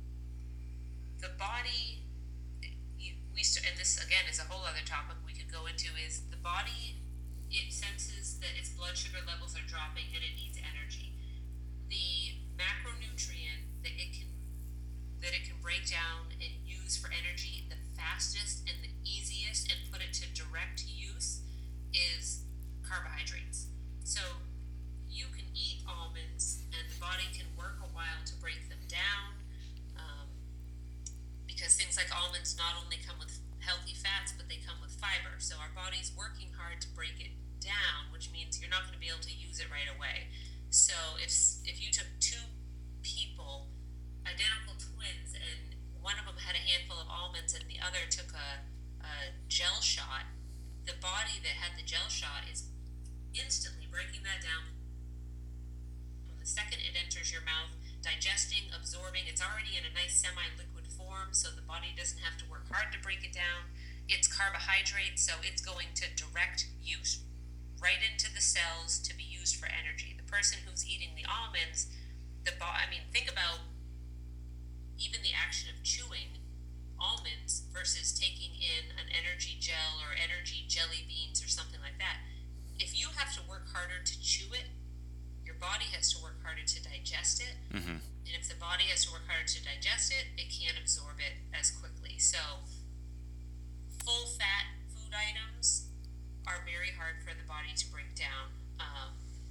Speaker 3: the body, you, we st- and this again is a whole other topic we could go into, is the body, it senses that its blood sugar levels are dropping and it needs energy. The macronutrient that it can that it can break down and use for energy the fastest and the easiest and put it to direct use is carbohydrates. So you can eat almonds and the body can work a while to break them down, um, because things like almonds not only come with healthy fats, but they come with fiber. So our body's working hard to break it down, which means you're not going to be able to use it right away. So if if you took two people, identical twins, and one of them had a handful of almonds and the other took a, a gel shot, the body that had the gel shot is instantly breaking that down. From the second it enters your mouth, digesting, absorbing, it's already in a nice semi-liquid form, so the body doesn't have to work hard to break it down. It's carbohydrate, so it's going to direct use right into the cells to be used for energy. The person who's eating the almonds, the bo- I mean, think about even the action of chewing almonds versus taking in an energy gel or energy jelly beans or something like that. If you have to work harder to chew it, your body has to work harder to digest it.
Speaker 2: Hmm.
Speaker 3: And if the body has to work harder to digest it, it can't absorb it as quickly. So full fat food items are very hard for the body to break down. Um,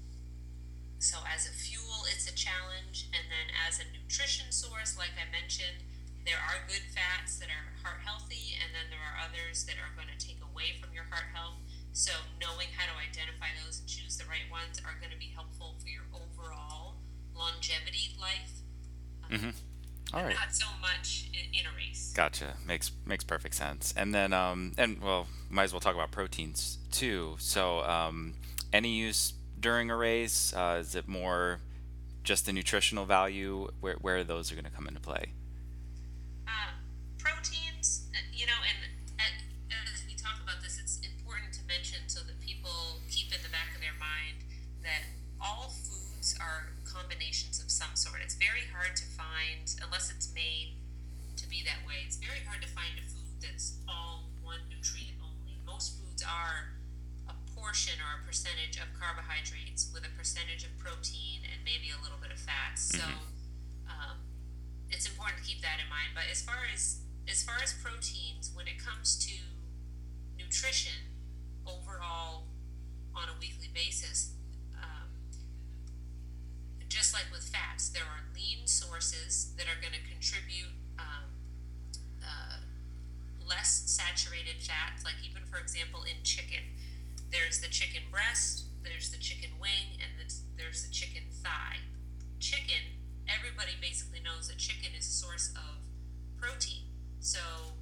Speaker 3: so as a fuel, it's a challenge. And then as a nutrition source, like I mentioned, there are good fats that are heart healthy, and then there are others that are going to take away from your heart health. So knowing how to identify those and choose the right ones are going to be helpful for your overall longevity life.
Speaker 2: Mm-hmm. All
Speaker 3: but
Speaker 2: right.
Speaker 3: not so much in, in a race.
Speaker 2: Gotcha. Makes makes perfect sense. And then, um, and well, might as well talk about proteins too. So, um, any use during a race? Uh, is it more just the nutritional value? Where where those are going to come into play?
Speaker 3: Uh, Proteins, uh, you know, and uh, as we talk about this, it's important to mention so that people keep in the back of their mind that all foods are combinations of some sort. It's very hard to find, unless it's made to be that way, it's very hard to find a food that's all one nutrient only. Most foods are a portion or a percentage of carbohydrates with a percentage of protein and maybe a little bit of fats. So
Speaker 2: Mm-hmm.
Speaker 3: um, it's important to keep that in mind. But as far as as far as proteins, when it comes to nutrition overall on a weekly basis, um, just like with fats, there are lean sources that are going to contribute um, uh, less saturated fats. Like even for example, in chicken, there's the chicken breast, there's the chicken wing, and the, there's the chicken thigh. Chicken, everybody basically knows that chicken is a source of protein. So,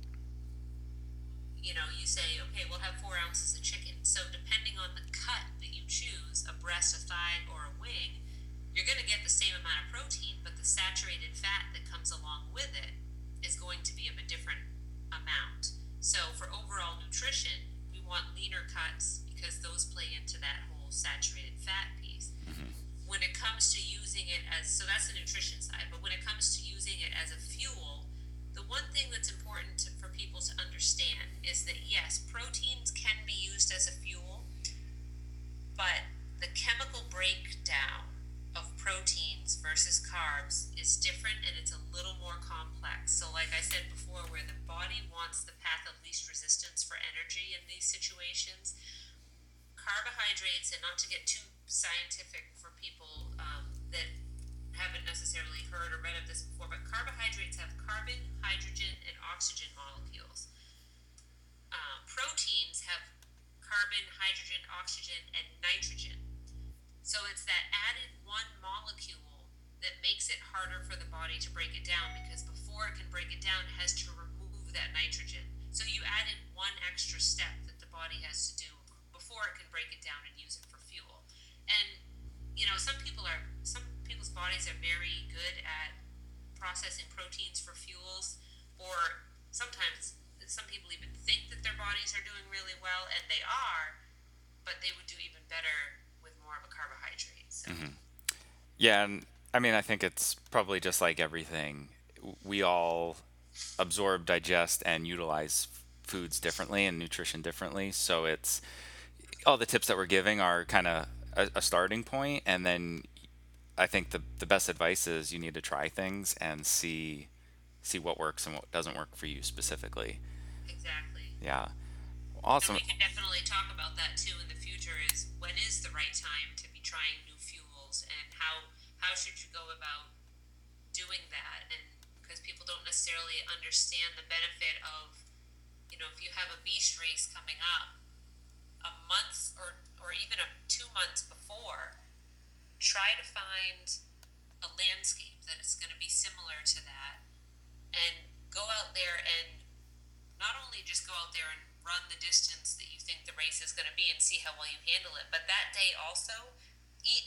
Speaker 3: you know, you say, okay, we'll have four ounces of chicken. So, depending on the cut that you choose, a breast, a thigh, or a wing, you're going to get the same amount of protein, but the saturated fat that comes along with it is going to be of a different amount. So, for overall nutrition, we want leaner cuts because those play into that whole saturated fat piece.
Speaker 2: Mm-hmm.
Speaker 3: When it comes to using it as, so that's the nutrition side, but when it comes to using it as a fuel, the one thing that's important to, for people to understand is that yes, proteins can be used as a fuel, but the chemical breakdown of proteins versus carbs is different and it's a little more complex. So like I said before, where the body wants the path of least resistance for energy in these situations, carbohydrates, and not to get too scientific for people um, that haven't necessarily heard or read of this before, but carbohydrates have carbon, hydrogen, and oxygen molecules. Uh, proteins have carbon, hydrogen, oxygen, and nitrogen. So it's that added one molecule that makes it harder for the body to break it down, because before it can break it down, it has to remove that nitrogen. So you added one extra step that the body has to do before it can break it down and use it for fuel. And you know, some people are some people's bodies are very good at processing proteins for fuels, or sometimes some people even think that their bodies are doing really well, and they are, but they would do even better with more of a carbohydrate. So.
Speaker 2: Mm-hmm. Yeah, and I mean, I think it's probably just like everything. We all absorb, digest, and utilize foods differently and nutrition differently. So it's all the tips that we're giving are kind of a, a starting point, and then I think the the best advice is you need to try things and see see what works and what doesn't work for you specifically.
Speaker 3: Exactly.
Speaker 2: Yeah,
Speaker 3: And
Speaker 2: awesome.
Speaker 3: we can definitely talk about that too in the future, is when is the right time to be trying new fuels, and how how should you go about doing that? And because people don't necessarily understand the benefit of, you know, if you have a beast race coming up a month or or even a two months before, try to find a landscape that is going to be similar to that, and go out there and not only just go out there and run the distance that you think the race is going to be and see how well you handle it, but that day also eat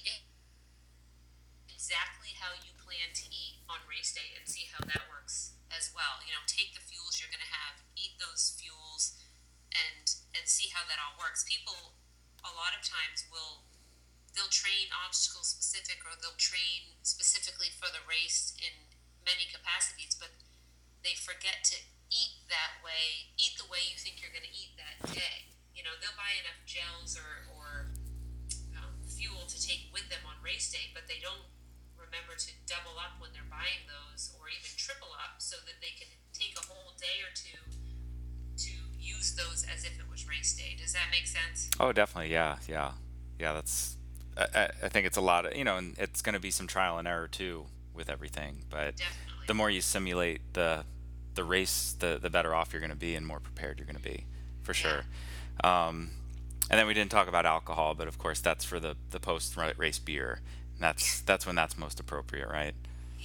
Speaker 3: exactly how you plan to eat on race day and see how that works as well. You know, take the fuels you're going to have, eat those fuels, and and see how that all works. People a lot of times will they'll train obstacle specific, or they'll train specifically for the race in many capacities, but they forget to eat that way, eat the way you think you're going to eat that day. You know, they'll buy enough gels or, or um, fuel to take with them on race day, but they don't remember to double up when they're buying those, or even triple up, so that they can take a whole day or two to use those as if it was race day. Does that make sense?
Speaker 2: Oh, definitely. Yeah, yeah, yeah. That's. I, I I think it's a lot of, you know, and it's going to be some trial and error too with everything. But
Speaker 3: Definitely.
Speaker 2: the more you simulate the the race, the the better off you're going to be and more prepared you're going to be, for
Speaker 3: Yeah.
Speaker 2: sure. Um, and then we didn't talk about alcohol, but of course that's for the the post race beer. And that's that's when that's most appropriate, right?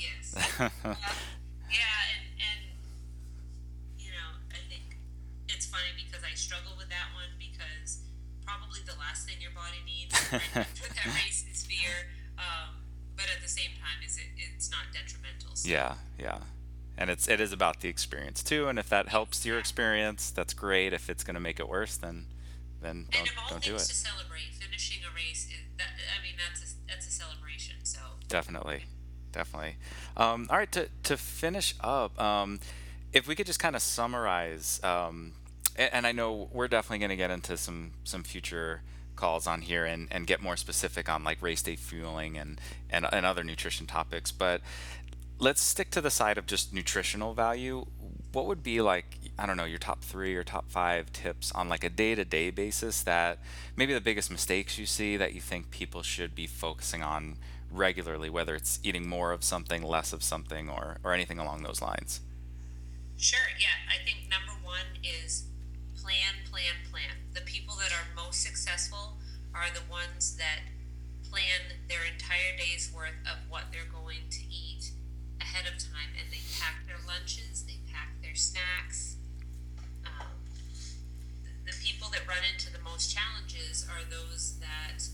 Speaker 3: Yes. Uh, yeah, and and you know, I think it's funny because I struggle with that one because probably the last thing your body needs right after that race is fear. Um, but at the same time, is it it's not detrimental. So
Speaker 2: Yeah, yeah. And it's it is about the experience too, and if that helps your
Speaker 3: exactly.
Speaker 2: experience, that's great. If it's going to make it worse, then then
Speaker 3: And
Speaker 2: don't
Speaker 3: of all
Speaker 2: don't do
Speaker 3: things
Speaker 2: it.
Speaker 3: to celebrate, finishing a race is that. I mean, that's a that's a celebration. So
Speaker 2: Definitely. Definitely. Um, all right, to to finish up, um, if we could just kind of summarize, um, a- and I know we're definitely going to get into some some future calls on here and, and get more specific on like race day fueling and, and and other nutrition topics, but let's stick to the side of just nutritional value. What would be like, I don't know, your top three or top five tips on like a day-to-day basis that maybe the biggest mistakes you see that you think people should be focusing on regularly, whether it's eating more of something, less of something, or or anything along those lines?
Speaker 3: sure, yeah. I think number one is plan, plan, plan. The people that are most successful are the ones that plan their entire day's worth of what they're going to eat ahead of time, and they pack their lunches, they pack their snacks. Um, the, the people that run into the most challenges are those that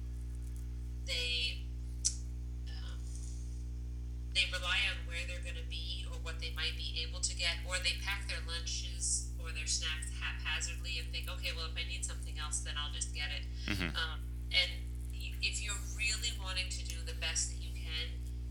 Speaker 3: they um, they rely on where they're going to be or what they might be able to get, or they pack their lunches or their snacks haphazardly and think, okay, well, if I need something else, then I'll just get it.
Speaker 2: Hmm.
Speaker 3: Um, and if you're really wanting to do the best that you can,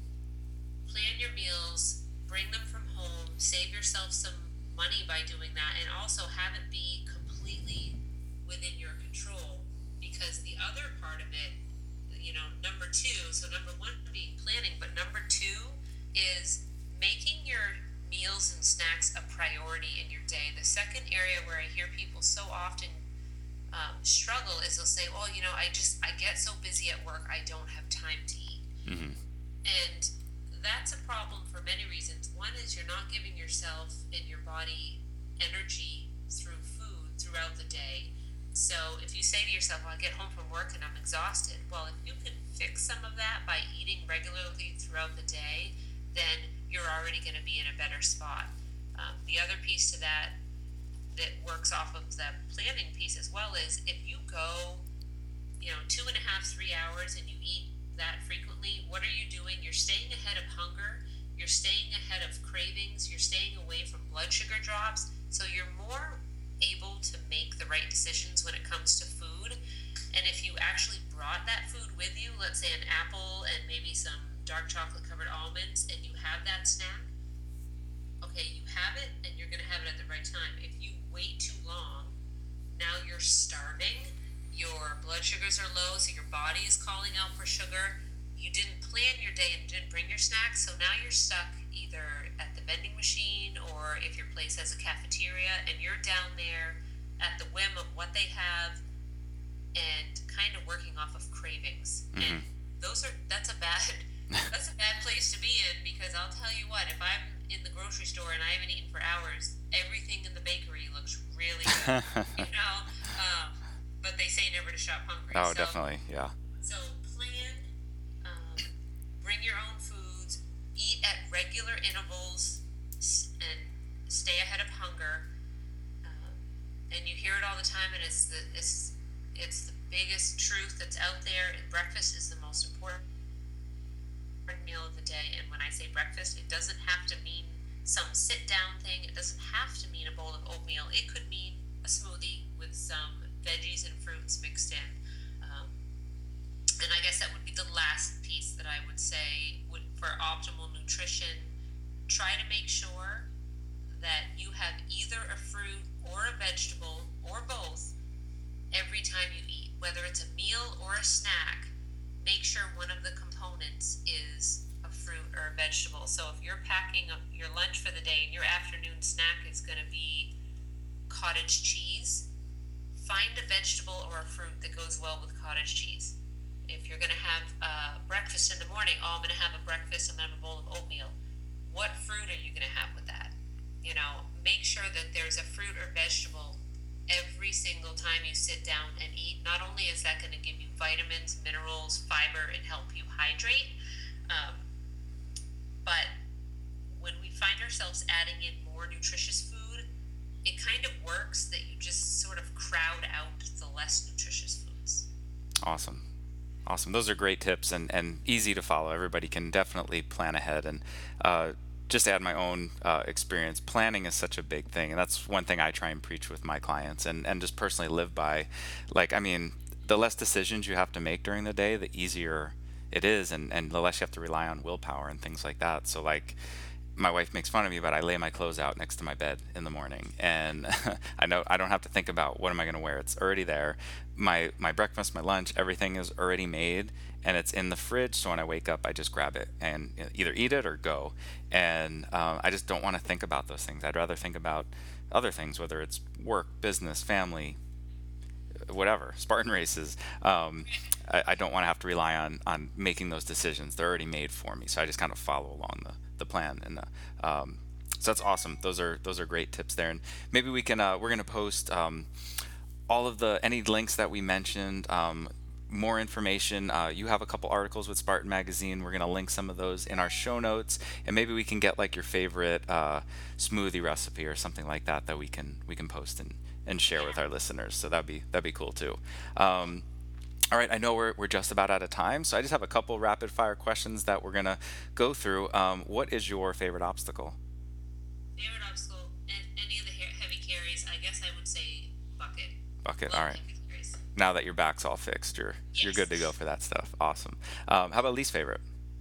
Speaker 3: plan your meals, bring them from home, save yourself some money by doing that, and also have it be completely within your control. Because the other part of it, you know, number two, so number one being planning, but number two is making your meals and snacks a priority in your day. The second area where I hear people so often um, struggle is they'll say, "Oh, you know, I just I get so busy at work, I don't have time to eat,"
Speaker 2: Hmm.
Speaker 3: and that's a problem for many reasons. One is you're not giving yourself and your body energy through food throughout the day. So if you say to yourself, well, I get home from work and I'm exhausted, well, if you can fix some of that by eating regularly throughout the day, then you're already going to be in a better spot. Um, the other piece to that that works off of the planning piece as well is if you go, you know, two and a half, three hours and you eat that frequently, what are you doing? You're staying ahead of hunger, you're staying ahead of cravings, you're staying away from blood sugar drops, so you're more able to make the right decisions when it comes to food. And if you actually brought that food with you, let's say an apple and maybe some dark chocolate covered almonds, and you have that snack, okay, you have it and you're going to have it at the right time. If you wait too long, now you're starving, your blood sugars are low, so your body is calling out for sugar. You didn't plan your day and didn't bring your snacks, so now you're stuck either at the vending machine or if your place has a cafeteria and you're down there at the whim of what they have and kind of working off of cravings.
Speaker 2: Hmm.
Speaker 3: And those are that's a bad that's a bad place to be in, because I'll tell you what, if I'm in the grocery store and I haven't eaten for hours, everything in the bakery looks really good. You know? Um, but they say never to shop hungry.
Speaker 2: Oh,
Speaker 3: So
Speaker 2: definitely. Yeah.
Speaker 3: so plan, um, bring your own foods, eat at regular intervals, and stay ahead of hunger. Um, and you hear it all the time, and it's the it's it's the biggest truth that's out there. Breakfast is the most important meal of the day, and when I say breakfast, it doesn't have to mean some sit down thing. It doesn't have to mean a bowl of oatmeal. It could mean a smoothie with some veggies and fruits mixed in. Um, and I guess that would be the last piece that I would say would, for optimal nutrition, try to make sure that you have either a fruit or a vegetable or both every time you eat, whether it's a meal or a snack. Make sure one of the components is a fruit or a vegetable. So if you're packing up your lunch for the day and your afternoon snack is going to be cottage cheese, find a vegetable or a fruit that goes well with cottage cheese. If you're going to have uh, breakfast in the morning, oh, I'm going to have a breakfast, I'm going to have a bowl of oatmeal. What fruit are you going to have with that? You know, make sure that there's a fruit or vegetable every single time you sit down and eat. Not only is that going to give you vitamins, minerals, fiber, and help you hydrate, um, but yourselves adding in more nutritious food, it kind of works that you just sort of crowd out the less nutritious foods.
Speaker 2: Awesome. Awesome. Those are great tips and, and easy to follow. Everybody can definitely plan ahead. And uh, just to add my own uh, experience, planning is such a big thing. And that's one thing I try and preach with my clients and, and just personally live by. Like, I mean, the less decisions you have to make during the day, the easier it is. And, and the less you have to rely on willpower and things like that. So like, my wife makes fun of me, but I lay my clothes out next to my bed in the morning, and I know I don't have to think about what am I going to wear. It's already there. My my breakfast, my lunch, everything is already made, and it's in the fridge. So when I wake up, I just grab it and either eat it or go. And um, I just don't want to think about those things. I'd rather think about other things, whether it's work, business, family, whatever, Spartan races. Um, I, I don't want to have to rely on on making those decisions. They're already made for me. So I just kind of follow along the the plan. And uh, um, so that's awesome. Those are those are great tips there. And maybe we can uh, we're going to post um, all of the any links that we mentioned. Um, more information. Uh, you have a couple articles with Spartan Magazine. We're going to link some of those in our show notes, and maybe we can get like your favorite uh, smoothie recipe or something like that that we can we can post and, and share with our listeners. So that'd be that'd be cool too. Um, All right, I know we're we're just about out of time, so I just have a couple rapid fire questions that we're gonna go through. Um, what is your favorite obstacle?
Speaker 3: Favorite obstacle, any of the heavy carries, I guess I would say bucket.
Speaker 2: Bucket,
Speaker 3: Love
Speaker 2: all right.
Speaker 3: heavy carries.
Speaker 2: Now that your back's all fixed, you're you're
Speaker 3: Yes.
Speaker 2: good to go for that stuff. Awesome. Um, how about least favorite?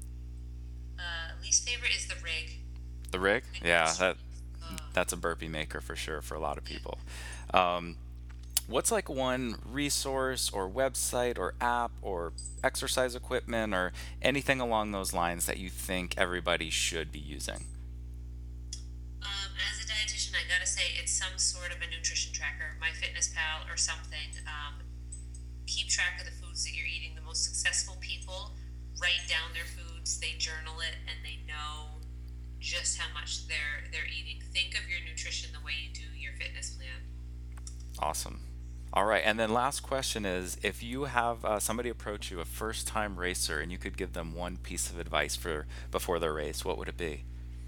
Speaker 3: Uh, least favorite is the rig.
Speaker 2: The rig? Yeah, that
Speaker 3: Uh,
Speaker 2: that's a burpee maker for sure for a lot of people. Um, what's like one resource or website or app or exercise equipment or anything along those lines that you think everybody should be using?
Speaker 3: Um, as a dietitian, I gotta say it's some sort of a nutrition tracker, MyFitnessPal or something. Um, keep track of the foods that you're eating. The most successful people write down their foods, they journal it, and they know just how much they're they're eating. Think of your nutrition the way you do your fitness plan.
Speaker 2: Awesome. All right, and then last question is, if you have uh, somebody approach you, a first-time racer, and you could give them one piece of advice for before their race, what would it be?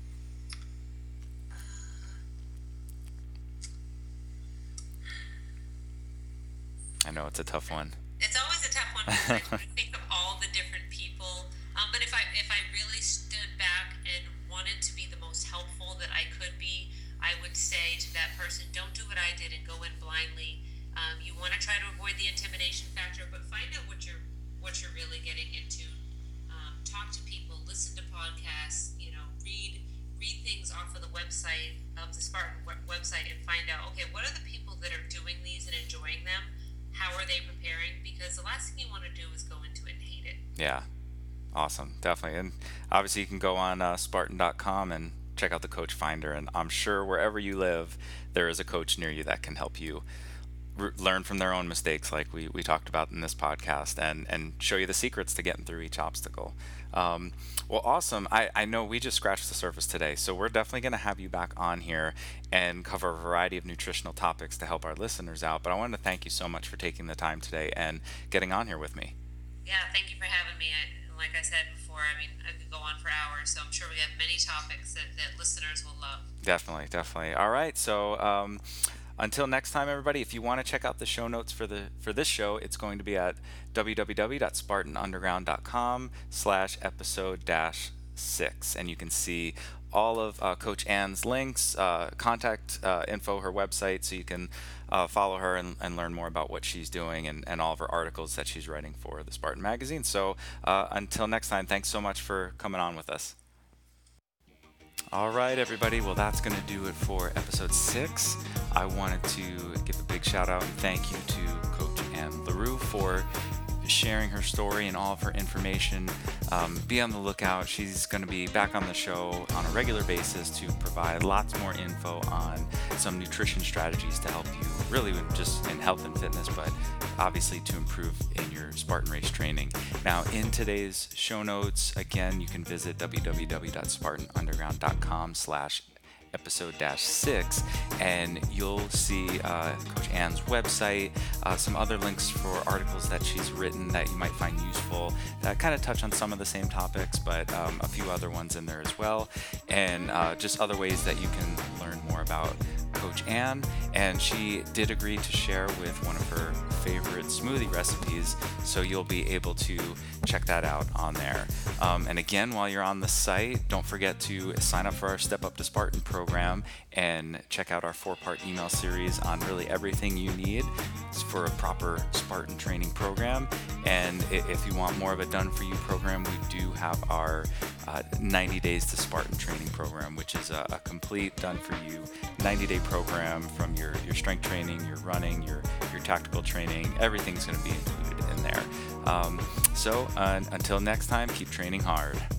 Speaker 2: I know it's a tough one.
Speaker 3: It's always a tough one because I try to think of all the different people. Um, but if I if I really stood back and wanted to be the most helpful that I could be, I would say to that person, don't do what I did and go in blindly. Um, you want to try to avoid the intimidation factor, but find out what you're what you're really getting into. Um, talk to people, listen to podcasts. You know, read read things off of the website of the Spartan web- website and find out, okay, what are the people that are doing these and enjoying them? How are they preparing? Because the last thing you want to do is go into it and hate it.
Speaker 2: Yeah, awesome, definitely. And obviously you can go on uh, Spartan dot com and check out the Coach Finder, and I'm sure wherever you live, there is a coach near you that can help you r- learn from their own mistakes, like we, we talked about in this podcast, and, and show you the secrets to getting through each obstacle. Um, well, awesome. I, I know we just scratched the surface today, so we're definitely going to have you back on here and cover a variety of nutritional topics to help our listeners out. But I wanted to thank you so much for taking the time today and getting on here with me.
Speaker 3: Yeah, thank you for having me. I, like I said before, I mean, I could go on for hours, so I'm sure we have many topics that, that listeners will love.
Speaker 2: Definitely, definitely. All right, so um, until next time, everybody, if you want to check out the show notes for the for this show, it's going to be at www.spartanunderground.com slash episode dash six, and you can see all of uh, Coach Ann's links, uh, contact uh, info, her website, so you can uh, follow her and, and learn more about what she's doing and, and all of her articles that she's writing for the Spartan Magazine. So uh, until next time, thanks so much for coming on with us. All right, everybody. Well, that's going to do it for episode six. I wanted to give a big shout out and thank you to Coach Ann LaRue for sharing her story and all of her information. Um, be on the lookout. She's going to be back on the show on a regular basis to provide lots more info on some nutrition strategies to help you really just in health and fitness, but obviously to improve in your Spartan race training. Now, in today's show notes, again, you can visit www.spartanunderground.com slash episode dash six, and you'll see uh, Coach Ann's website, uh, some other links for articles that she's written that you might find useful that kind of touch on some of the same topics, but um, a few other ones in there as well, and uh, just other ways that you can learn more about Coach Ann. And she did agree to share with one of her favorite smoothie recipes, so you'll be able to check that out on there. Um, and again, while you're on the site, don't forget to sign up for our Step Up to Spartan program and check out our four-part email series on really everything you need for a proper Spartan training program. And if you want more of a done-for-you program, we do have our uh, ninety days to Spartan training program, which is a, a complete done-for-you ninety day program from your, your strength training, your running, your, your tactical training. Everything's going to be included in there. Um, so uh, until next time, keep training hard.